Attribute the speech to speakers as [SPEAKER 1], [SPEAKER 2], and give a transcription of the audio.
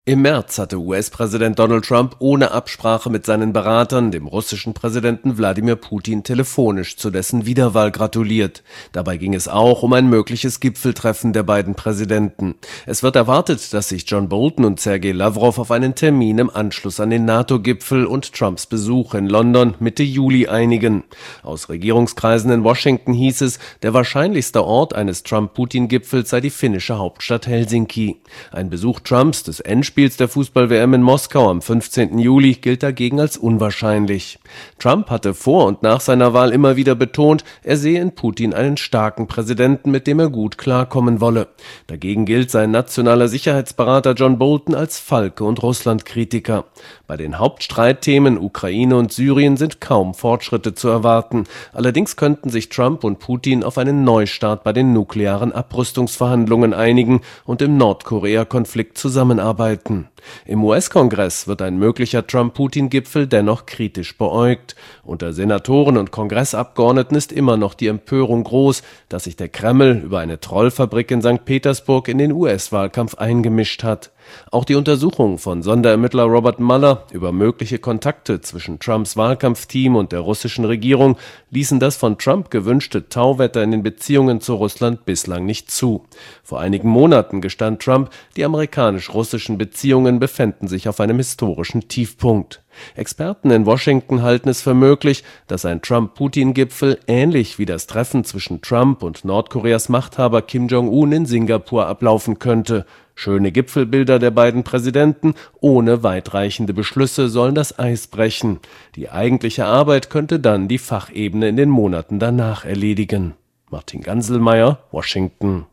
[SPEAKER 1] Im März hatte US-Präsident Donald Trump ohne Absprache mit seinen Beratern dem russischen Präsidenten Wladimir Putin telefonisch zu dessen Wiederwahl gratuliert. Dabei ging es auch um ein mögliches Gipfeltreffen der beiden Präsidenten. Es wird erwartet, dass sich John Bolton und Sergei Lavrov auf einen Termin im Anschluss an den NATO-Gipfel und Trumps Besuch in London Mitte Juli einigen. Aus Regierungskreisen in Washington hieß es, der wahrscheinlichste Ort eines Trump-Putin-Gipfels sei die finnische Hauptstadt Helsinki. Ein Besuch Trumps des Endspiels der Fußball-WM in Moskau am 15. Juli gilt dagegen als unwahrscheinlich. Trump hatte vor und nach seiner Wahl immer wieder betont, er sehe in Putin einen starken Präsidenten, mit dem er gut klarkommen wolle. Dagegen gilt sein nationaler Sicherheitsberater John Bolton als Falke und Russland-Kritiker. Bei den Hauptstreitthemen Ukraine und Syrien sind kaum Fortschritte zu erwarten. Allerdings könnten sich Trump und Putin auf einen Neustart bei den nuklearen Abrüstungsverhandlungen einigen und im Nordkorea-Konflikt zusammenarbeiten. Im US-Kongress wird ein möglicher Trump-Putin-Gipfel dennoch kritisch beäugt. Unter Senatoren und Kongressabgeordneten ist immer noch die Empörung groß, dass sich der Kreml über eine Trollfabrik in St. Petersburg in den US-Wahlkampf eingemischt hat. Auch die Untersuchung von Sonderermittler Robert Mueller über mögliche Kontakte zwischen Trumps Wahlkampfteam und der russischen Regierung ließen das von Trump gewünschte Tauwetter in den Beziehungen zu Russland bislang nicht zu. Vor einigen Monaten gestand Trump, die amerikanisch-russischen Beziehungen befänden sich auf einem historischen Tiefpunkt. Experten in Washington halten es für möglich, dass ein Trump-Putin-Gipfel ähnlich wie das Treffen zwischen Trump und Nordkoreas Machthaber Kim Jong-un in Singapur ablaufen könnte. Schöne Gipfelbilder der beiden Präsidenten ohne weitreichende Beschlüsse sollen das Eis brechen. Die eigentliche Arbeit könnte dann die Fachebene in den Monaten danach erledigen. Martin Ganselmeier, Washington.